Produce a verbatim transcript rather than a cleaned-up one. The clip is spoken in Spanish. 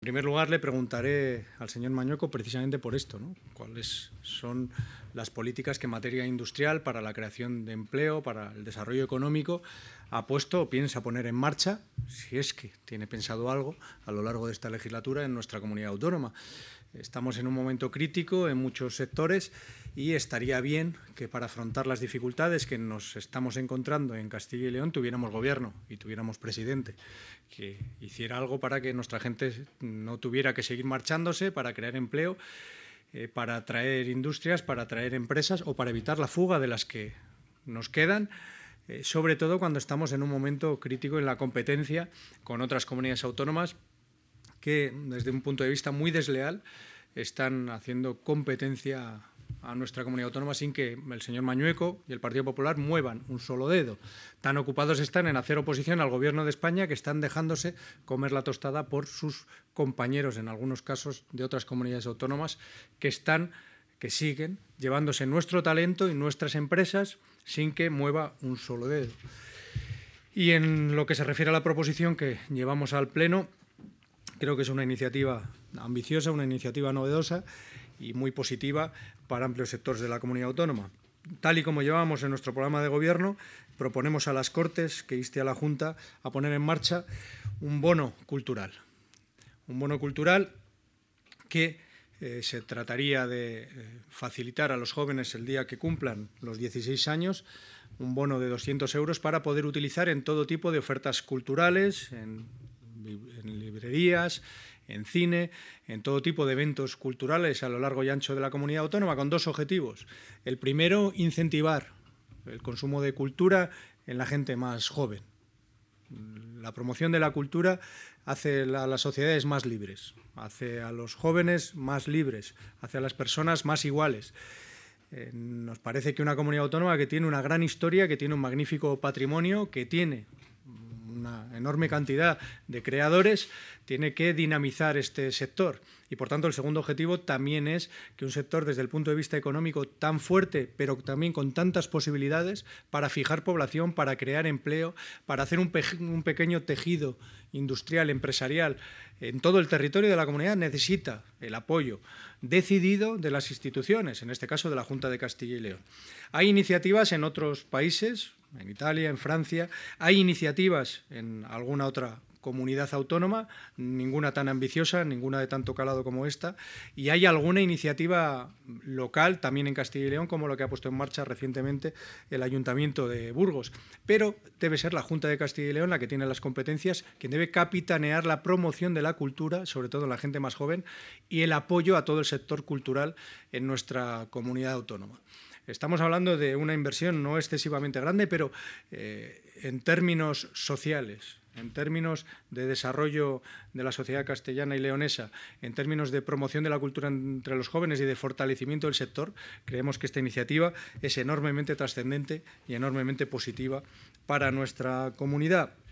En primer lugar, le preguntaré al señor Mañueco precisamente por esto, ¿no? ¿Cuáles son las políticas que en materia industrial, para la creación de empleo, para el desarrollo económico, ha puesto o piensa poner en marcha, si es que tiene pensado algo, a lo largo de esta legislatura en nuestra comunidad autónoma? Estamos en un momento crítico en muchos sectores y estaría bien que para afrontar las dificultades que nos estamos encontrando en Castilla y León tuviéramos gobierno y tuviéramos presidente que hiciera algo para que nuestra gente no tuviera que seguir marchándose, para crear empleo, eh, para atraer industrias, para atraer empresas o para evitar la fuga de las que nos quedan, eh, sobre todo cuando estamos en un momento crítico en la competencia con otras comunidades autónomas que, desde un punto de vista muy desleal, están haciendo competencia a nuestra comunidad autónoma sin que el señor Mañueco y el Partido Popular muevan un solo dedo. Tan ocupados están en hacer oposición al Gobierno de España que están dejándose comer la tostada por sus compañeros, en algunos casos de otras comunidades autónomas, que están, que siguen llevándose nuestro talento y nuestras empresas sin que mueva un solo dedo. Y en lo que se refiere a la proposición que llevamos al Pleno, creo que es una iniciativa ambiciosa, una iniciativa novedosa y muy positiva para amplios sectores de la comunidad autónoma. Tal y como llevamos en nuestro programa de gobierno, proponemos a las Cortes que inste a la Junta a poner en marcha un bono cultural. Un bono cultural que eh, se trataría de eh, facilitar a los jóvenes el día que cumplan los dieciséis años, un bono de doscientos euros para poder utilizar en todo tipo de ofertas culturales, en en librerías, en cine, en todo tipo de eventos culturales a lo largo y ancho de la comunidad autónoma, con dos objetivos. El primero, incentivar el consumo de cultura en la gente más joven. La promoción de la cultura hace a las sociedades más libres, hace a los jóvenes más libres, hace a las personas más iguales. Eh, nos parece que una comunidad autónoma que tiene una gran historia, que tiene un magnífico patrimonio, que tiene una enorme cantidad de creadores, tiene que dinamizar este sector. Y, por tanto, el segundo objetivo también es que un sector, desde el punto de vista económico, tan fuerte, pero también con tantas posibilidades para fijar población, para crear empleo, para hacer un, pe un pequeño tejido industrial, empresarial, en todo el territorio de la comunidad, necesita el apoyo decidido de las instituciones, en este caso de la Junta de Castilla y León. Hay iniciativas en otros países, en Italia, en Francia, hay iniciativas en alguna otra comunidad autónoma, ninguna tan ambiciosa, ninguna de tanto calado como esta, y hay alguna iniciativa local, también en Castilla y León, como lo que ha puesto en marcha recientemente el Ayuntamiento de Burgos. Pero debe ser la Junta de Castilla y León la que tiene las competencias, quien debe capitanear la promoción de la cultura, sobre todo en la gente más joven, y el apoyo a todo el sector cultural en nuestra comunidad autónoma. Estamos hablando de una inversión no excesivamente grande, pero eh, en términos sociales, en términos de desarrollo de la sociedad castellana y leonesa, en términos de promoción de la cultura entre los jóvenes y de fortalecimiento del sector, creemos que esta iniciativa es enormemente trascendente y enormemente positiva para nuestra comunidad.